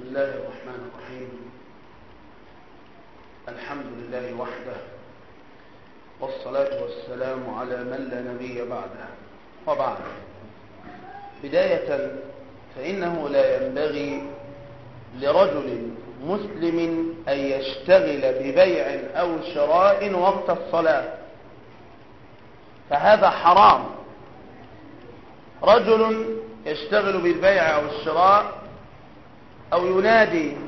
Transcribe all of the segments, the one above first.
الله الرحمن الرحيم. الحمد لله وحده، والصلاة والسلام على من لا نبي بعده. وبعد، بداية فإنه لا ينبغي لرجل مسلم أن يشتغل ببيع أو شراء وقت الصلاة، فهذا حرام. رجل يشتغل بالبيع أو الشراء أو ينادي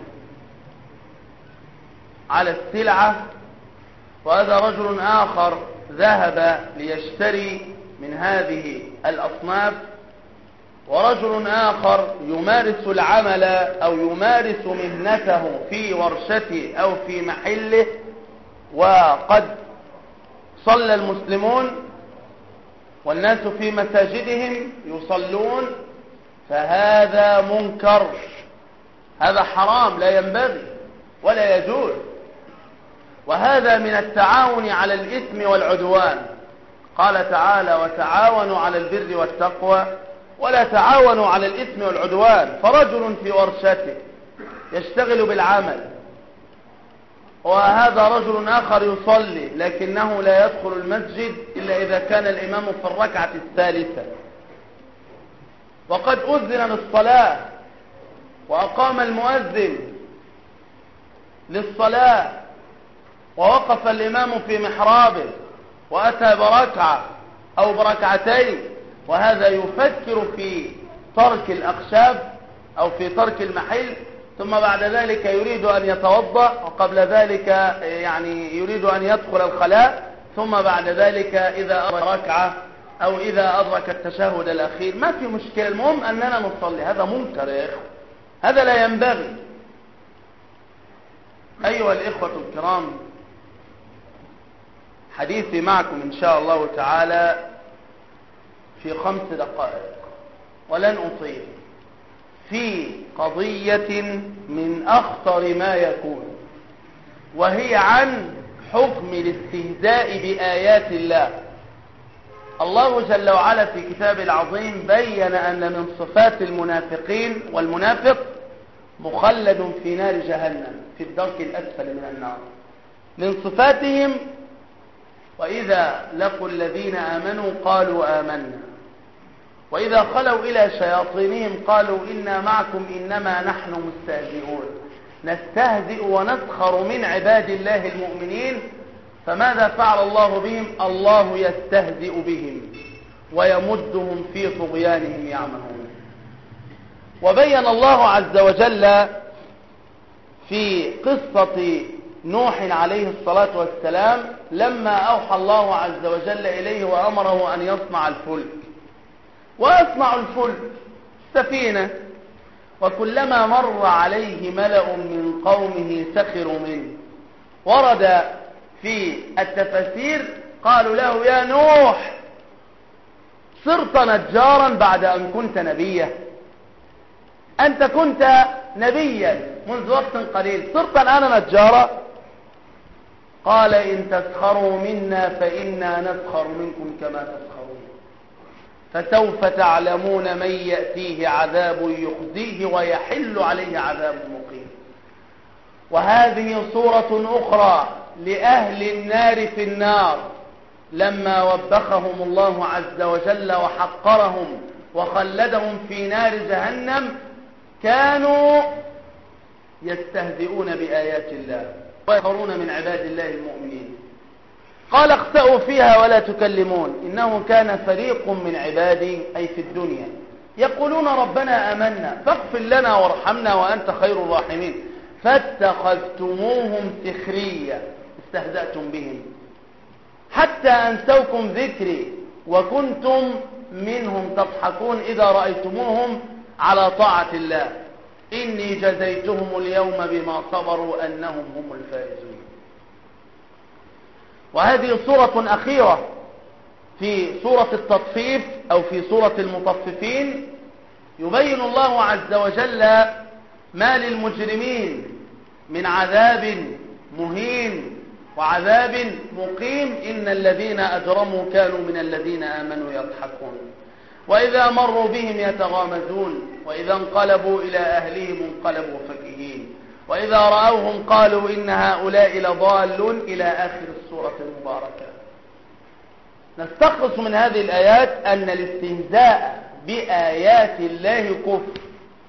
على السلعة، وهذا رجل آخر ذهب ليشتري من هذه الأصناف، ورجل آخر يمارس العمل أو يمارس مهنته في ورشته أو في محله، وقد صلى المسلمون والناس في مساجدهم يصلون، فهذا منكر، هذا حرام، لا ينبغي ولا يجوز، وهذا من التعاون على الإثم والعدوان. قال تعالى: وتعاونوا على البر والتقوى ولا تعاونوا على الإثم والعدوان. فرجل في ورشته يشتغل بالعمل، وهذا رجل آخر يصلي، لكنه لا يدخل المسجد إلا إذا كان الإمام في الركعة الثالثة، وقد أذن للصلاة وأقام المؤذن للصلاة، ووقف الإمام في محرابه وأتى بركعة أو بركعتين، وهذا يفكر في ترك الأخشاب أو في ترك المحل، ثم بعد ذلك يريد أن يتوضأ، وقبل ذلك يريد أن يدخل الخلاء، ثم بعد ذلك إذا أدرك ركعة أو إذا أدرك التشهد الأخير ما في مشكلة، المهم أننا نصلي. هذا منكر يا إخوة، هذا لا ينبغي. أيها الإخوة الكرام، حديثي معكم إن شاء الله تعالى في 5 دقائق ولن أطيل، في قضية من أخطر ما يكون، وهي عن حكم الاستهزاء بآيات الله. الله جل وعلا في كتابه العظيم بين أن من صفات المنافقين، والمنافق مخلد في نار جهنم في الدرك الأسفل من النار، من صفاتهم: وإذا لقوا الذين آمنوا قالوا آمنا، وإذا خلوا إلى شياطينهم قالوا إنا معكم إنما نحن مستهزئون، نستهزئ ونسخر من عباد الله المؤمنين. فماذا فعل الله بهم؟ الله يستهزئ بهم ويمدهم في طغيانهم يعمهون. وبين الله عز وجل في قصة نوح عليه الصلاة والسلام لما أوحى الله عز وجل إليه وأمره أن يصنع الفلك، ويصنع الفلك سفينة، وكلما مر عليه ملأ من قومه سخروا منه. ورد في التفاسير قالوا له: يا نوح، صرت نجارا بعد أن كنت نبيا، أنت كنت نبيا منذ وقت قليل، صرت الآن نجارا؟ قال: إن تسخروا منا فإنا نسخر منكم كما تسخرون، فسوف تعلمون من يأتيه عذاب يخزيه ويحل عليه عذاب مقيم. وهذه صورة أخرى لأهل النار في النار، لما وبخهم الله عز وجل وحقرهم وخلدهم في نار جهنم، كانوا يستهزئون بآيات الله ويسخرون من عباد الله المؤمنين. قال: اخسأوا فيها ولا تكلمون إنه كان فريق من عبادي، أي في الدنيا، يقولون ربنا آمنا فاغفر لنا وارحمنا وأنت خير الراحمين، فاتخذتموهم سخريا، استهزأتم بهم، حتى أنسوكم ذكري وكنتم منهم تضحكون إذا رأيتموهم على طاعة الله، إني جزيتهم اليوم بما صبروا أنهم هم الفائزون. وهذه صورة أخيرة في سورة التطفيف أو في سورة المطففين، يبين الله عز وجل ما للمجرمين من عذاب مهين وعذاب مقيم. إن الذين أجرموا كانوا من الذين آمنوا يضحكون. وإذا مروا بهم يتغامزون وإذا انقلبوا إلى أهلهم انقلبوا فكهين وإذا رأوهم قالوا إن هؤلاء لضالون إلى آخر السورة المباركة. نستخلص من هذه الآيات أن الاستهزاء بآيات الله كفر،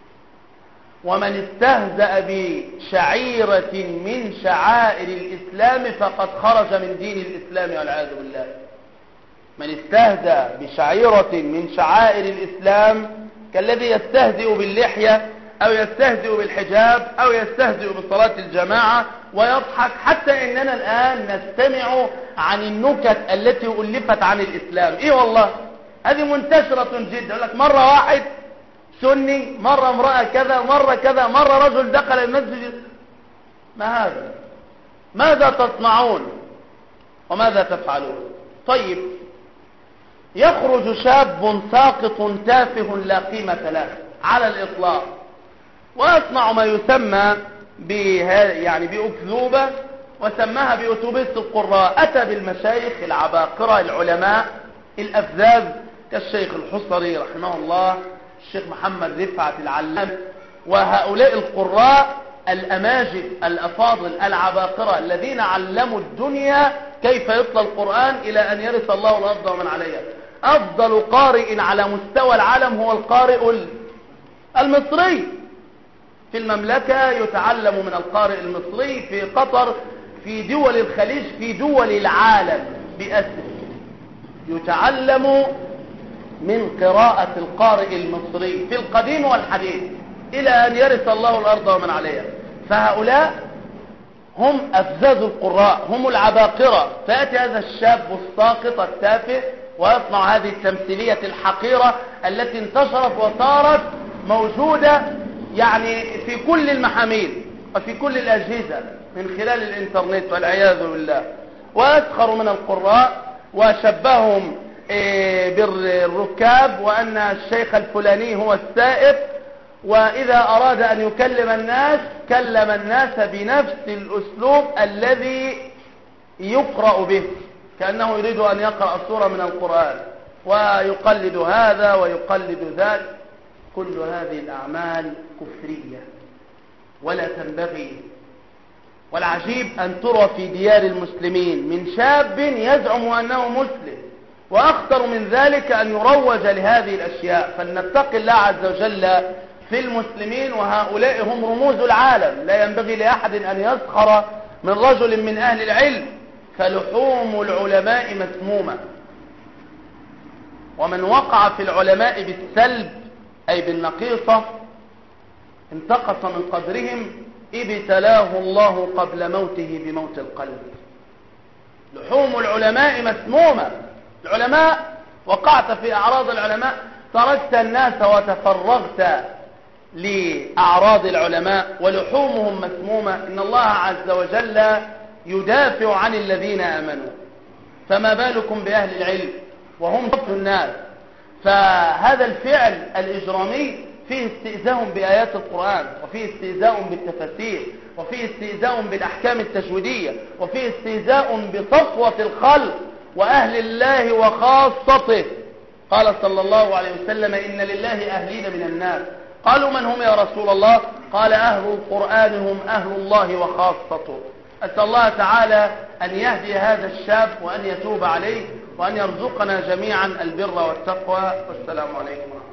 ومن استهزأ بشعيرة من شعائر الإسلام فقد خرج من دين الإسلام والعياذ بالله. من استهزأ بشعيرة من شعائر الإسلام كالذي يستهزئ باللحية أو يستهزئ بالحجاب أو يستهزئ بصلاة الجماعة ويضحك، حتى إننا الآن نستمع عن النكت التي ألفت عن الإسلام. إيه والله هذه منتشرة جدا، يقول لك مرة واحد سني، مرة امرأة كذا، مرة كذا، مرة رجل دخل المسجد. ما هذا؟ ماذا تصنعون وماذا تفعلون؟ طيب، يخرج شاب ساقط تافه لا قيمة له على الإطلاق ويصنع ما يسمى يعني بأكذوبة، وسماها بأتوبيس القراء. أتى بالمشايخ العباقرة العلماء الأفذاذ كالشيخ الحصري رحمه الله، الشيخ محمد رفعت العلام، وهؤلاء القراء الأماجد الأفاضل العباقرة الذين علموا الدنيا كيف يتلى القرآن إلى أن يرث الله الأرض ومن عليها. أفضل قارئ على مستوى العالم هو القارئ المصري. في المملكة يتعلم من القارئ المصري، في قطر، في دول الخليج، في دول العالم بأسره يتعلم من قراءة القارئ المصري في القديم والحديث إلى أن يرث الله الأرض ومن عليها. فهؤلاء هم أفذاذ القراء، هم العباقرة. فيأتي هذا الشاب الساقط التافه ويصنع هذه التمثيلية الحقيرة التي انتشرت وصارت موجودة يعني في كل المحاميل وفي كل الأجهزة من خلال الإنترنت والعياذ بالله. ويسخر من القراء وشبههم بالركاب، وأن الشيخ الفلاني هو السائق، وإذا أراد أن يكلم الناس كلم الناس بنفس الأسلوب الذي يقرأ به، كأنه يريد أن يقرأ سورة من القرآن، ويقلد هذا ويقلد ذاك. كل هذه الأعمال كفرية ولا تنبغي. والعجيب أن ترى في ديار المسلمين من شاب يزعم أنه مسلم، وأخطر من ذلك أن يروج لهذه الأشياء. فلنتقي الله عز وجل في المسلمين، وهؤلاء هم رموز العالم. لا ينبغي لأحد أن يسخر من رجل من أهل العلم، فلحوم العلماء مسمومة، ومن وقع في العلماء بالسلب أي بالنقيصة انتقص من قدرهم، ابتلاه الله قبل موته بموت القلب. لحوم العلماء مسمومة. العلماء، وقعت في أعراض العلماء، تركت الناس وتفرغت لأعراض العلماء ولحومهم مسمومة. إن الله عز وجل يدافع عن الذين آمنوا، فما بالكم بأهل العلم وهم ضبط الناس. فهذا الفعل الإجرامي فيه استئذاء بآيات القرآن، وفيه استئذاء بالتفاسير، وفيه استئذاء بالأحكام التجويدية، وفيه استئذاء بصفوة الخلق وأهل الله وخاصته. قال صلى الله عليه وسلم: إن لله أهلين من الناس. قالوا: من هم يا رسول الله؟ قال: أهل القرآن هم أهل الله وخاصته. أسأل الله تعالى أن يهدي هذا الشاب وأن يتوب عليه وأن يرزقنا جميعا البر والتقوى. والسلام عليكم ورحمة الله.